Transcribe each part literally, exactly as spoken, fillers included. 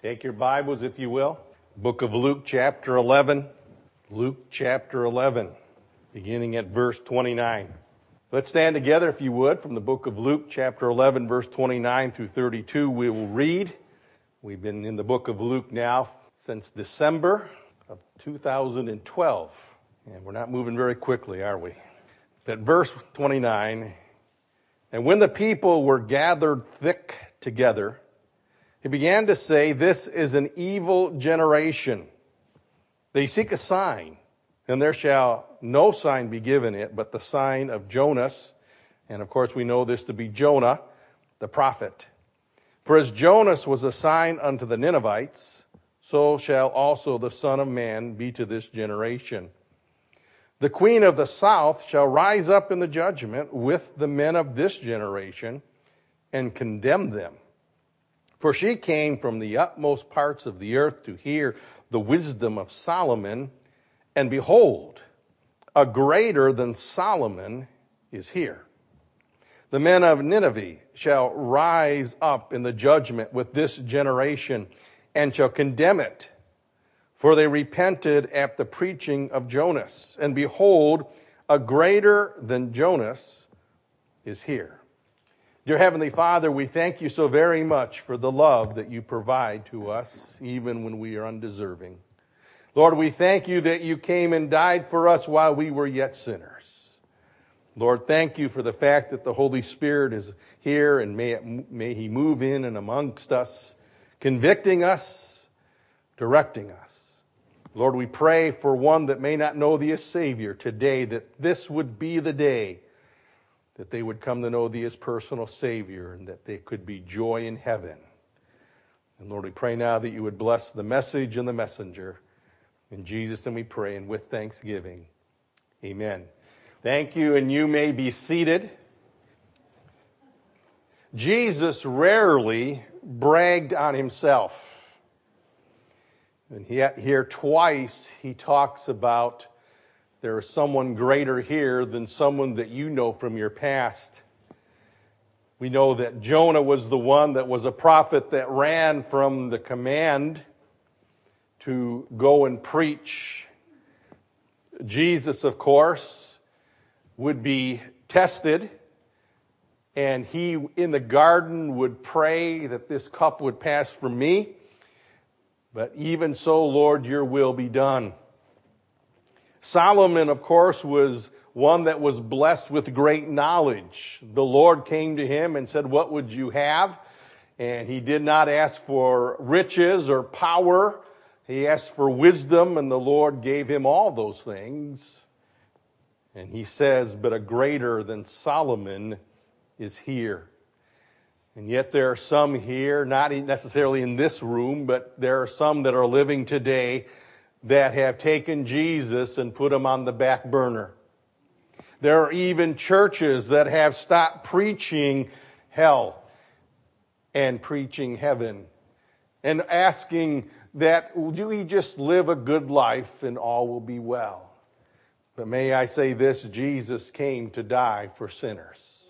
Take your Bibles, if you will. Book of Luke, chapter eleven. Luke, chapter eleven, beginning at verse twenty-nine. Let's stand together, if you would, from the book of Luke, chapter eleven, verse twenty-nine through thirty-two. We will read. We've been in the book of Luke now since December of two thousand twelve. And we're not moving very quickly, are we? But verse twenty-nine, and when the people were gathered thick together, he began to say, "This is an evil generation. They seek a sign, and there shall no sign be given it, but the sign of Jonas." And of course we know this to be Jonah, the prophet. "For as Jonas was a sign unto the Ninevites, so shall also the Son of Man be to this generation. The queen of the south shall rise up in the judgment with the men of this generation and condemn them. For she came from the utmost parts of the earth to hear the wisdom of Solomon, and behold, a greater than Solomon is here. The men of Nineveh shall rise up in the judgment with this generation and shall condemn it. For they repented at the preaching of Jonas, and behold, a greater than Jonas is here." Dear Heavenly Father, we thank you so very much for the love that you provide to us, even when we are undeserving. Lord, we thank you that you came and died for us while we were yet sinners. Lord, thank you for the fact that the Holy Spirit is here, and may, it, may he move in and amongst us, convicting us, directing us. Lord, we pray for one that may not know thee as Savior today, that this would be the day that they would come to know thee as personal Savior, and that there could be joy in heaven. And Lord, we pray now that you would bless the message and the messenger. In Jesus' name we pray, and with thanksgiving. Amen. Thank you, and you may be seated. Jesus rarely bragged on himself. And yet here twice he talks about there is someone greater here than someone that you know from your past. We know that Jonah was the one that was a prophet that ran from the command to go and preach. Jesus, of course, would be tested, and he in the garden would pray that this cup would pass from me. But even so, Lord, your will be done. Solomon, of course, was one that was blessed with great knowledge. The Lord came to him and said, "What would you have?" And he did not ask for riches or power. He asked for wisdom, and the Lord gave him all those things. And he says, "But a greater than Solomon is here." And yet there are some here, not necessarily in this room, but there are some that are living today that have taken Jesus and put him on the back burner. There are even churches that have stopped preaching hell and preaching heaven, and asking that, do we just live a good life and all will be well? But may I say this, Jesus came to die for sinners.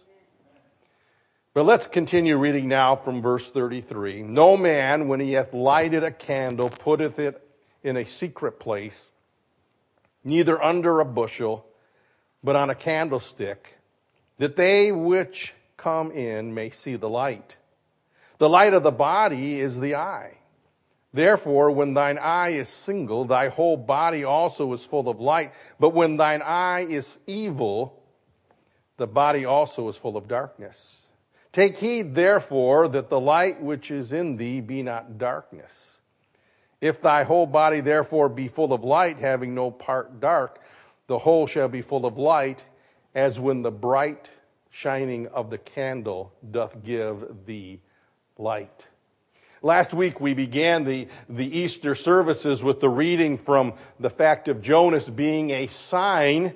But let's continue reading now from verse thirty-three. "No man, when he hath lighted a candle, putteth it in a secret place, neither under a bushel, but on a candlestick, that they which come in may see the light. The light of the body is the eye. Therefore, when thine eye is single, thy whole body also is full of light. But when thine eye is evil, the body also is full of darkness. Take heed, therefore, that the light which is in thee be not darkness. If thy whole body therefore be full of light, having no part dark, the whole shall be full of light, as when the bright shining of the candle doth give thee light." Last week we began the, the Easter services with the reading from the fact of Jonas being a sign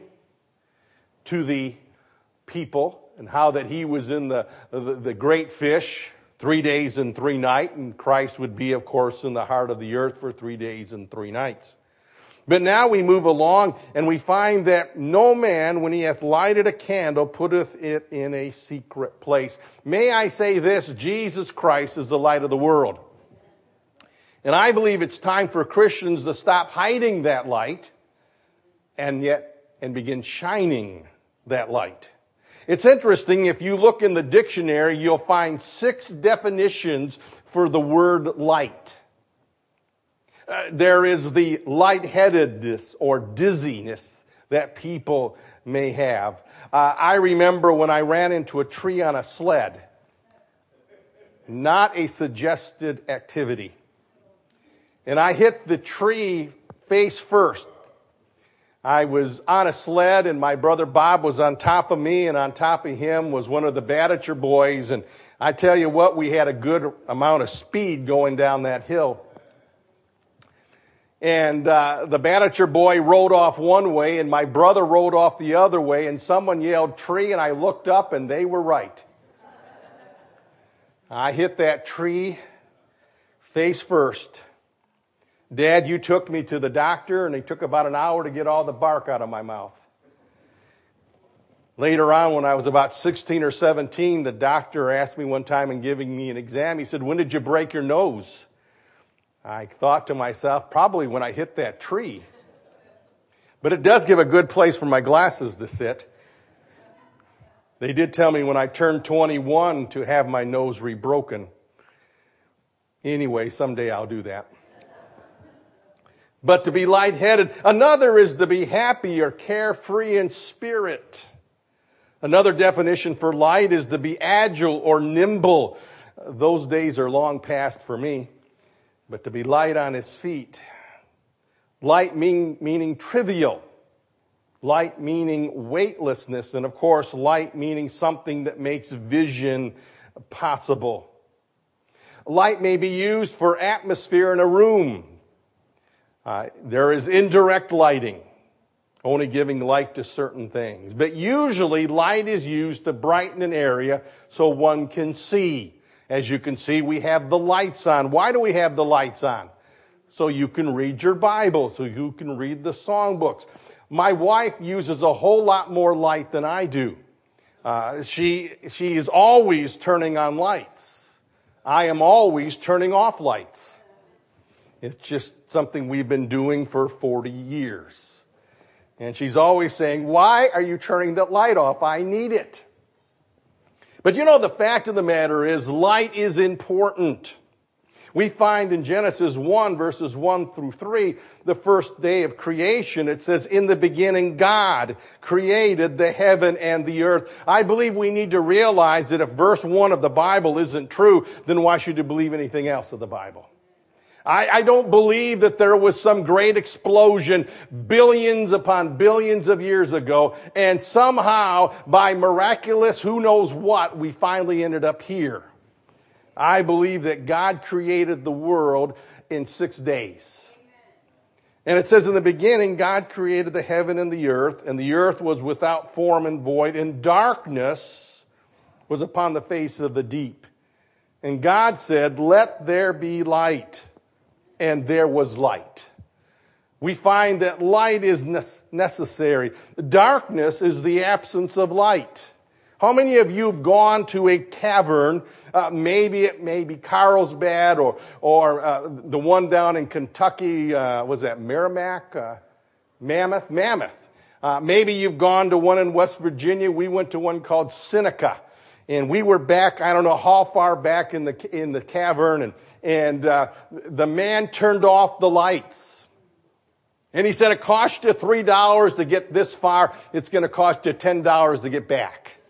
to the people, and how that he was in the, the, the great fish three days and three nights, and Christ would be, of course, in the heart of the earth for three days and three nights. But now we move along, and we find that no man, when he hath lighted a candle, putteth it in a secret place. May I say this, Jesus Christ is the light of the world. And I believe it's time for Christians to stop hiding that light and yet, and begin shining that light. It's interesting, if you look in the dictionary, you'll find six definitions for the word light. Uh, there is the lightheadedness or dizziness that people may have. Uh, I remember when I ran into a tree on a sled. Not a suggested activity. And I hit the tree face first. I was on a sled and my brother Bob was on top of me, and on top of him was one of the Badacher boys. And I tell you what, we had a good amount of speed going down that hill. And uh, the Badacher boy rode off one way and my brother rode off the other way, and someone yelled tree, and I looked up and they were right. I hit that tree face first. Dad, you took me to the doctor, and it took about an hour to get all the bark out of my mouth. Later on, when I was about sixteen or seventeen, the doctor asked me one time in giving me an exam, he said, "When did you break your nose?" I thought to myself, probably when I hit that tree. But it does give a good place for my glasses to sit. They did tell me when I turned twenty-one to have my nose rebroken. Anyway, someday I'll do that. But to be lightheaded. Another is to be happy or carefree in spirit. Another definition for light is to be agile or nimble. Those days are long past for me. But to be light on his feet. Light mean, meaning trivial. Light meaning weightlessness. And of course, light meaning something that makes vision possible. Light may be used for atmosphere in a room. Uh, there is indirect lighting, only giving light to certain things. But usually light is used to brighten an area so one can see. As you can see, we have the lights on. Why do we have the lights on? So you can read your Bible, so you can read the songbooks. My wife uses a whole lot more light than I do. Uh, she, she is always turning on lights. I am always turning off lights. It's just something we've been doing for forty years. And she's always saying, "Why are you turning that light off? I need it." But you know, the fact of the matter is, light is important. We find in Genesis one, verses one through three, the first day of creation, it says, "In the beginning, God created the heaven and the earth." I believe we need to realize that if verse one of the Bible isn't true, then why should you believe anything else of the Bible? I, I don't believe that there was some great explosion billions upon billions of years ago, and somehow, by miraculous who knows what, we finally ended up here. I believe that God created the world in six days. And it says in the beginning, God created the heaven and the earth, and the earth was without form and void, and darkness was upon the face of the deep. And God said, "Let there be light." And there was light. We find that light is necessary. Darkness is the absence of light. How many of you have gone to a cavern? Uh, maybe it may be Carlsbad or or uh, the one down in Kentucky. Uh, was that Merrimack? Uh, Mammoth? Mammoth. Uh, maybe you've gone to one in West Virginia. We went to one called Seneca. And we were back, I don't know how far back in the in the cavern, and and uh, the man turned off the lights. And he said, "It cost you three dollars to get this far. It's going to cost you ten dollars to get back."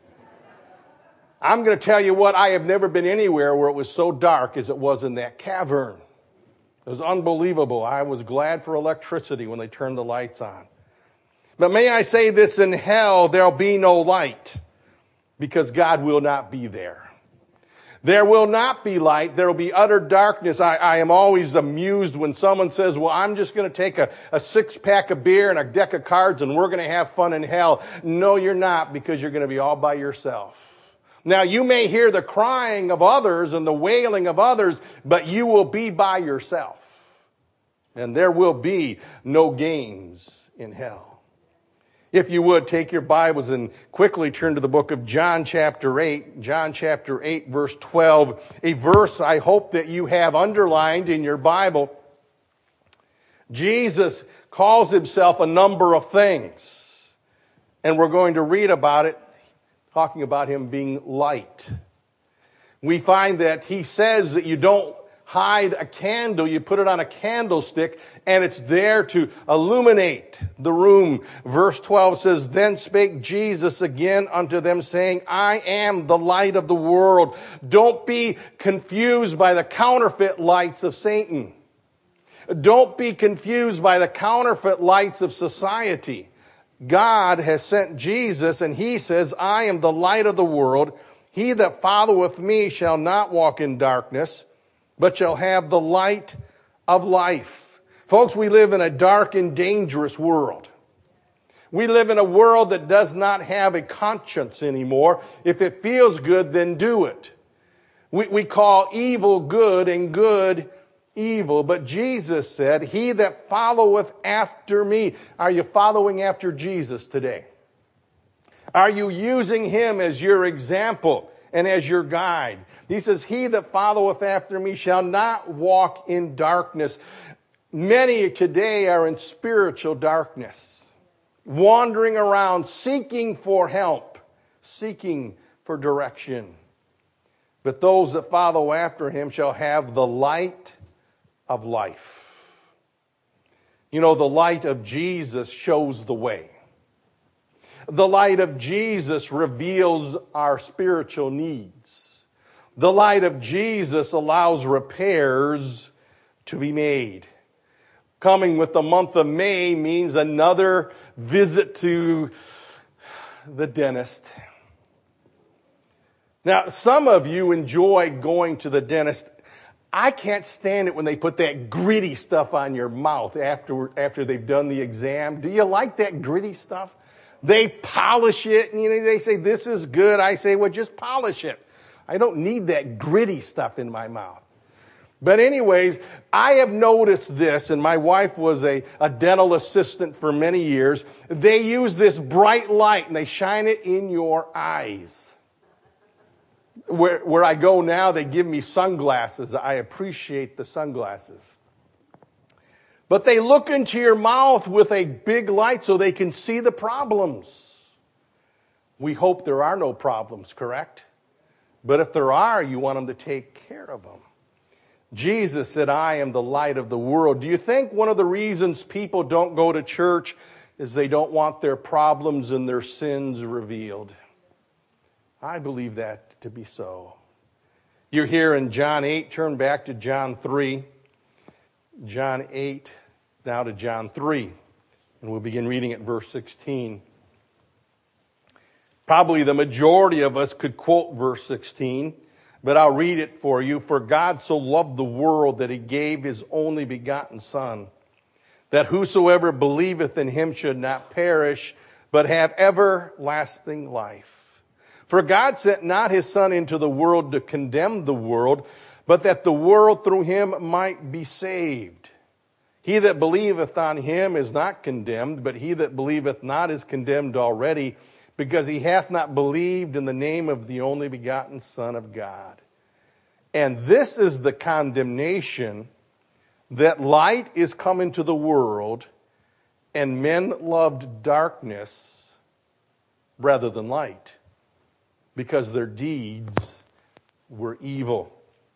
I'm going to tell you what, I have never been anywhere where it was so dark as it was in that cavern. It was unbelievable. I was glad for electricity when they turned the lights on. But may I say this, in hell there'll be no light, because God will not be there. There will not be light. There will be utter darkness. I, I am always amused when someone says, "Well, I'm just going to take a, a six-pack of beer and a deck of cards and we're going to have fun in hell." No, you're not, because you're going to be all by yourself. Now, you may hear the crying of others and the wailing of others, but you will be by yourself. And there will be no games in hell. If you would, take your Bibles and quickly turn to the book of John chapter eight. John chapter eight, verse twelve. A verse I hope that you have underlined in your Bible. Jesus calls himself a number of things. And we're going to read about it, talking about him being light. We find that he says that you don't hide a candle, you put it on a candlestick, and it's there to illuminate the room. Verse twelve says, Then spake Jesus again unto them, saying, I am the light of the world. Don't be confused by the counterfeit lights of Satan. Don't be confused by the counterfeit lights of society. God has sent Jesus, and he says, I am the light of the world. He that followeth me shall not walk in darkness, but shall have the light of life. Folks, we live in a dark and dangerous world. We live in a world that does not have a conscience anymore. If it feels good, then do it. We, we call evil good and good evil. But Jesus said, He that followeth after me. Are you following after Jesus today? Are you using him as your example and as your guide? He says, He that followeth after me shall not walk in darkness. Many today are in spiritual darkness, wandering around, seeking for help, seeking for direction. But those that follow after him shall have the light of life. You know, the light of Jesus shows the way. The light of Jesus reveals our spiritual needs. The light of Jesus allows repairs to be made. Coming with the month of May means another visit to the dentist. Now, some of you enjoy going to the dentist. I can't stand it when they put that gritty stuff on your mouth after, after they've done the exam. Do you like that gritty stuff? They polish it, and you know, they say, this is good. I say, well, just polish it. I don't need that gritty stuff in my mouth. But anyways, I have noticed this, and my wife was a, a dental assistant for many years. They use this bright light, and they shine it in your eyes. Where, where I go now, they give me sunglasses. I appreciate the sunglasses. But they look into your mouth with a big light so they can see the problems. We hope there are no problems, correct? But if there are, you want them to take care of them. Jesus said, I am the light of the world. Do you think one of the reasons people don't go to church is they don't want their problems and their sins revealed? I believe that to be so. You're here in John eight. Turn back to John three. John eight, now to John three. And we'll begin reading at verse sixteen. Probably the majority of us could quote verse sixteen, but I'll read it for you. For God so loved the world that he gave his only begotten Son, that whosoever believeth in him should not perish, but have everlasting life. For God sent not his Son into the world to condemn the world, but that the world through him might be saved. He that believeth on him is not condemned, but he that believeth not is condemned already, because he hath not believed in the name of the only begotten Son of God. And this is the condemnation, that light is come into the world, and men loved darkness rather than light, because their deeds were evil.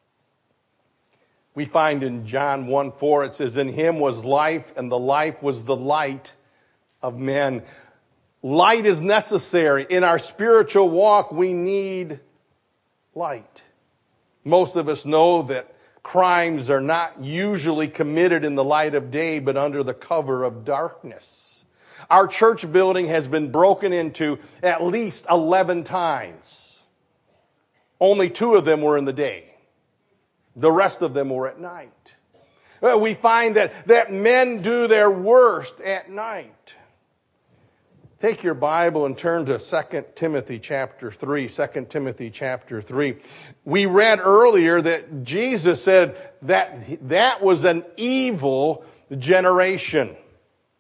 We find in John one four, it says, In him was life, and the life was the light of men. Light is necessary. In our spiritual walk, we need light. Most of us know that crimes are not usually committed in the light of day, but under the cover of darkness. Our church building has been broken into at least eleven times. Only two of them were in the day. The rest of them were at night. We find that, that men do their worst at night. Take your Bible and turn to Second Timothy chapter three. Second Timothy chapter three. We read earlier that Jesus said that that was an evil generation.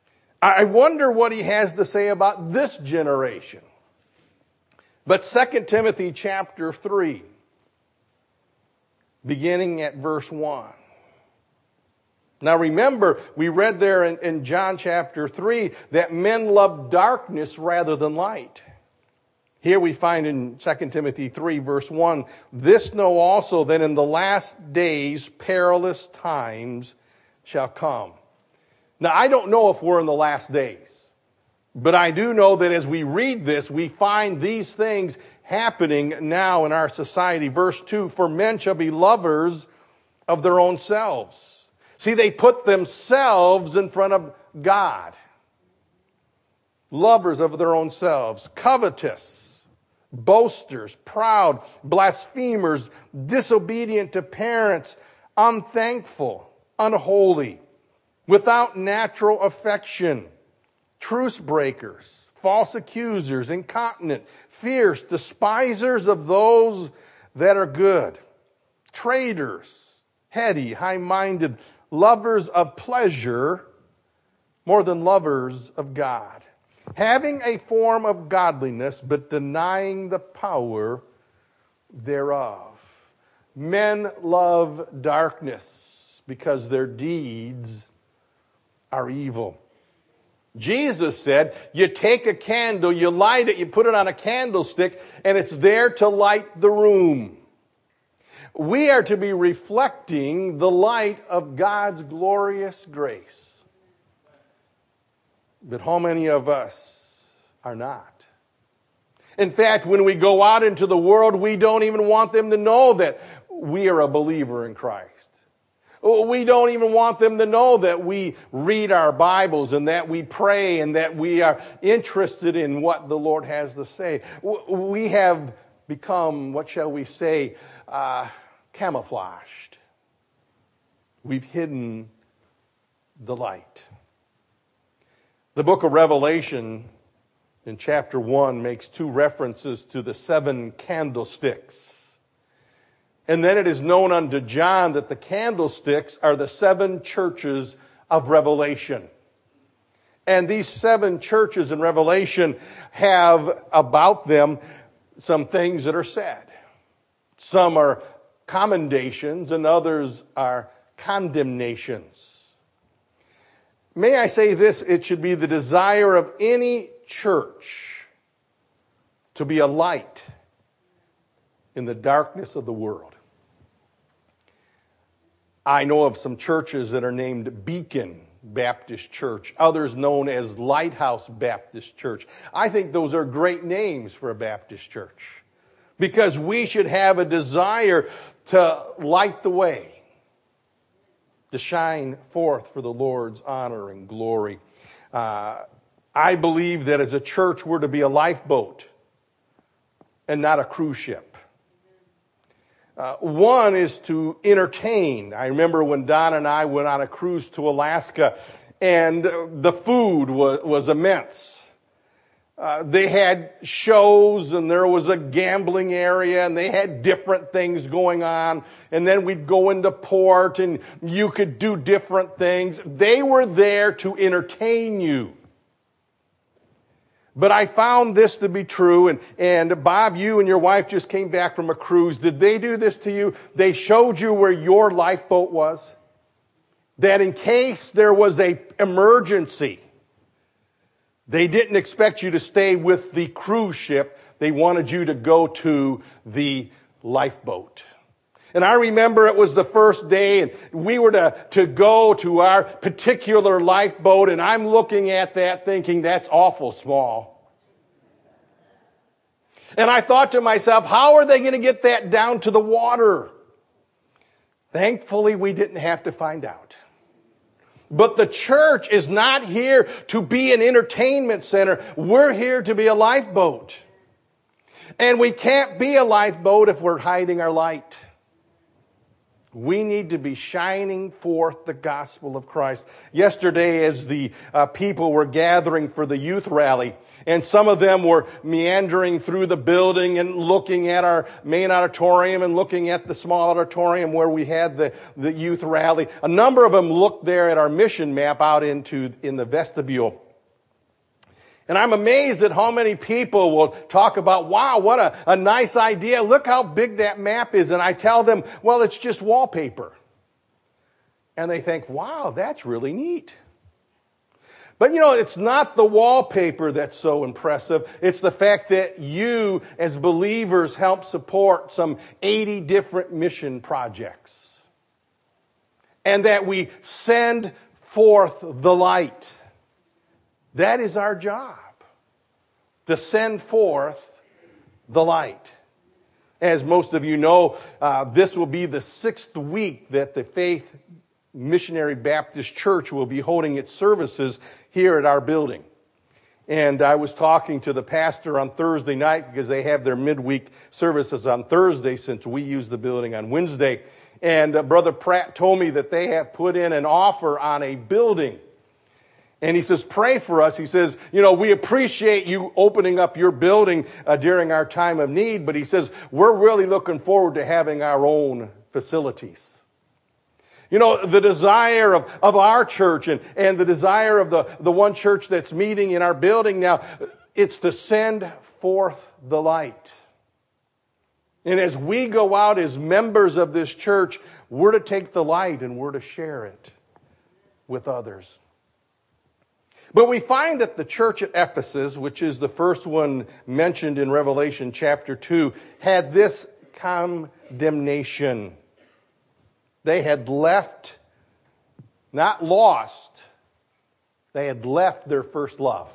I wonder what he has to say about this generation. But Second Timothy chapter three, beginning at verse one. Now remember, we read there in, in John chapter three that men love darkness rather than light. Here we find in Second Timothy three verse one, this know also that in the last days perilous times shall come. Now I don't know if we're in the last days, but I do know that as we read this, we find these things happening now in our society. Verse two, for men shall be lovers of their own selves. See, they put themselves in front of God. Lovers of their own selves, covetous, boasters, proud, blasphemers, disobedient to parents, unthankful, unholy, without natural affection, truce breakers, false accusers, incontinent, fierce, despisers of those that are good, traitors, heady, high-minded, lovers of pleasure more than lovers of God, having a form of godliness, but denying the power thereof. Men love darkness because their deeds are evil. Jesus said, you take a candle, you light it, you put it on a candlestick, and it's there to light the room. We are to be reflecting the light of God's glorious grace. But how many of us are not? In fact, when we go out into the world, we don't even want them to know that we are a believer in Christ. We don't even want them to know that we read our Bibles and that we pray and that we are interested in what the Lord has to say. We have become, what shall we say, uh, camouflaged. We've hidden the light. The book of Revelation in chapter one makes two references to the seven candlesticks. And then it is known unto John that the candlesticks are the seven churches of Revelation. And these seven churches in Revelation have about them some things that are said. Some are commendations and others are condemnations. May I say this, it should be the desire of any church to be a light in the darkness of the world. I know of some churches that are named Beacon Baptist Church, others known as Lighthouse Baptist Church. I think those are great names for a Baptist church because we should have a desire to light the way, to shine forth for the Lord's honor and glory. Uh, I believe that as a church we're to be a lifeboat and not a cruise ship. Uh, one is to entertain. I remember when Don and I went on a cruise to Alaska, and the food was, was immense. Uh, they had shows, and there was a gambling area, and they had different things going on. And then we'd go into port, and you could do different things. They were there to entertain you. But I found this to be true, and, and Bob, you and your wife just came back from a cruise. Did they do this to you? They showed you where your lifeboat was? That in case there was an emergency, they didn't expect you to stay with the cruise ship. They wanted you to go to the lifeboat. And I remember it was the first day, and we were to, to go to our particular lifeboat, and I'm looking at that thinking, that's awful small. And I thought to myself, how are they going to get that down to the water? Thankfully, we didn't have to find out. But the church is not here to be an entertainment center. We're here to be a lifeboat. And we can't be a lifeboat if we're hiding our light. We need to be shining forth the gospel of Christ. Yesterday, as the uh, people were gathering for the youth rally, and some of them were meandering through the building and looking at our main auditorium and looking at the small auditorium where we had the, the youth rally. A number of them looked there at our mission map out into in the vestibule. And I'm amazed at how many people will talk about, wow, what a, a nice idea. Look how big that map is. And I tell them, well, it's just wallpaper. And they think, wow, that's really neat. But you know, it's not the wallpaper that's so impressive. It's the fact that you, as believers, help support some eighty different mission projects. And that we send forth the light. That is our job, to send forth the light. As most of you know, uh, this will be the sixth week that the Faith Missionary Baptist Church will be holding its services here at our building. And I was talking to the pastor on Thursday night because they have their midweek services on Thursday since we use the building on Wednesday. And uh, Brother Pratt told me that they have put in an offer on a building. And he says, pray for us. He says, you know, we appreciate you opening up your building uh, during our time of need. But he says, we're really looking forward to having our own facilities. You know, the desire of, of our church and, and the desire of the, the one church that's meeting in our building now, it's to send forth the light. And as we go out as members of this church, we're to take the light and we're to share it with others. But we find that the church at Ephesus, which is the first one mentioned in Revelation chapter two, had this condemnation. They had left, not lost, they had left their first love.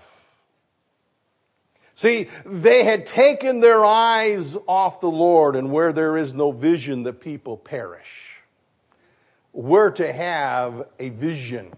See, they had taken their eyes off the Lord, and where there is no vision, the people perish. We're to have a vision.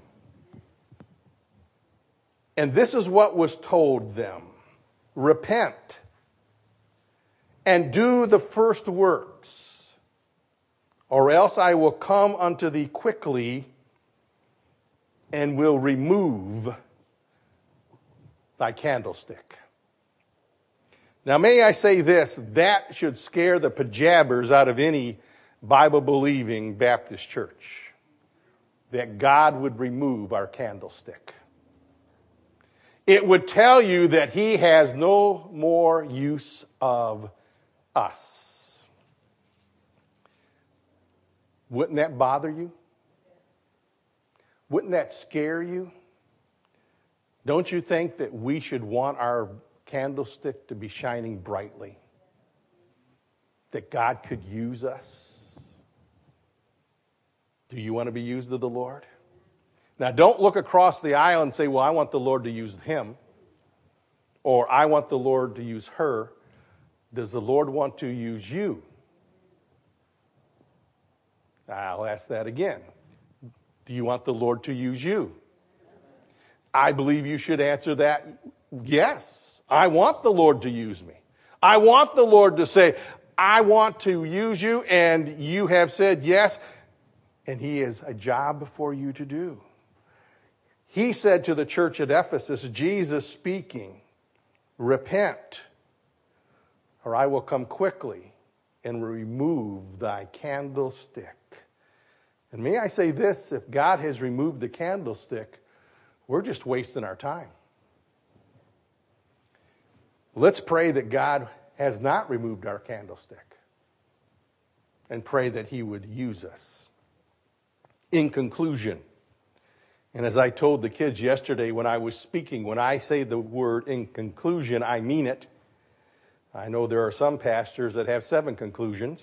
And this is what was told them. Repent and do the first works, or else I will come unto thee quickly and will remove thy candlestick. Now may I say this, that should scare the pajabbers out of any Bible-believing Baptist church, that God would remove our candlestick. It would tell you that he has no more use of us. Wouldn't that bother you? Wouldn't that scare you? Don't you think that we should want our candlestick to be shining brightly? That God could use us? Do you want to be used of the Lord? Now, don't look across the aisle and say, well, I want the Lord to use him, or I want the Lord to use her. Does the Lord want to use you? I'll ask that again. Do you want the Lord to use you? I believe you should answer that, yes, I want the Lord to use me. I want the Lord to say, I want to use you, and you have said yes, and he has a job for you to do. He said to the church at Ephesus, Jesus speaking, repent, or I will come quickly and remove thy candlestick. And may I say this, if God has removed the candlestick, we're just wasting our time. Let's pray that God has not removed our candlestick and pray that he would use us. In conclusion, and as I told the kids yesterday when I was speaking, when I say the word in conclusion, I mean it. I know there are some pastors that have seven conclusions.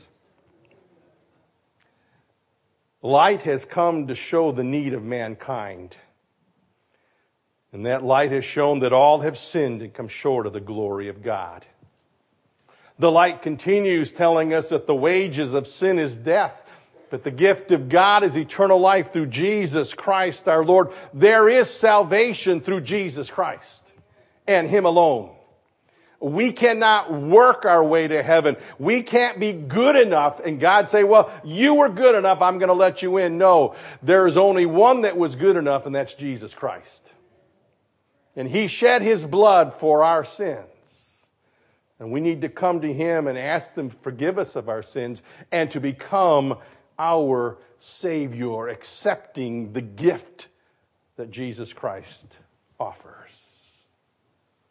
Light has come to show the need of mankind. And that light has shown that all have sinned and come short of the glory of God. The light continues telling us that the wages of sin is death, but the gift of God is eternal life through Jesus Christ our Lord. There is salvation through Jesus Christ and him alone. We cannot work our way to heaven. We can't be good enough and God say, well, you were good enough, I'm going to let you in. No, there is only one that was good enough, and that's Jesus Christ. And he shed his blood for our sins. And we need to come to him and ask him to forgive us of our sins and to become our Savior, accepting the gift that Jesus Christ offers.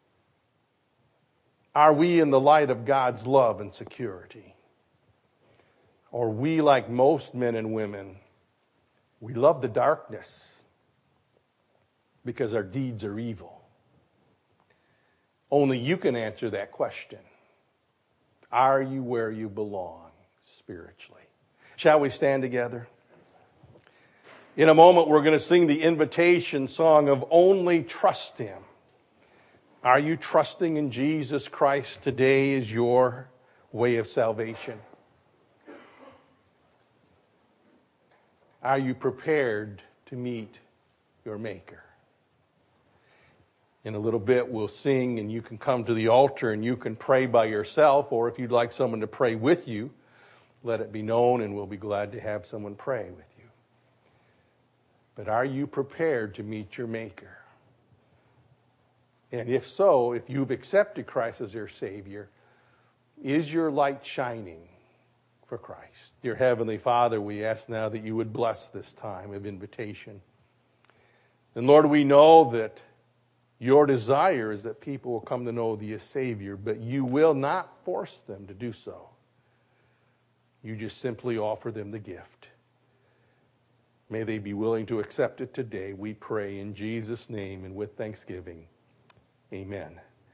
Are we in the light of God's love and security? Or we, like most men and women, we love the darkness because our deeds are evil? Only you can answer that question. Are you where you belong spiritually? Shall we stand together? In a moment, we're going to sing the invitation song of Only Trust Him. Are you trusting in Jesus Christ today as your way of salvation? Are you prepared to meet your Maker? In a little bit, we'll sing, and you can come to the altar and you can pray by yourself, or if you'd like someone to pray with you, let it be known, and we'll be glad to have someone pray with you. But are you prepared to meet your Maker? And if so, if you've accepted Christ as your Savior, is your light shining for Christ? Dear Heavenly Father, we ask now that you would bless this time of invitation. And Lord, we know that your desire is that people will come to know thee as Savior, but you will not force them to do so. You just simply offer them the gift. May they be willing to accept it today, we pray in Jesus' name and with thanksgiving. Amen.